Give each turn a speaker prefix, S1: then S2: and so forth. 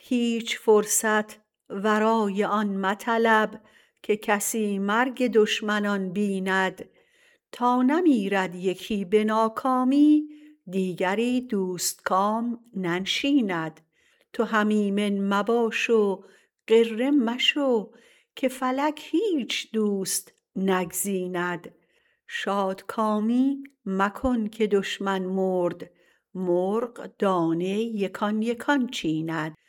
S1: هیچ فرصت ورای آن مطلب که کسی مرگ دشمنان بیند. تا نمیرد یکی به ناکامی، دیگری دوستکام ننشیند. تو هم ایمن مباش و غره مشو، که فلک هیچ دوست نگزیند. شادکامی مکن که دشمن مرد، مرغ دانه یکان یکان چیند.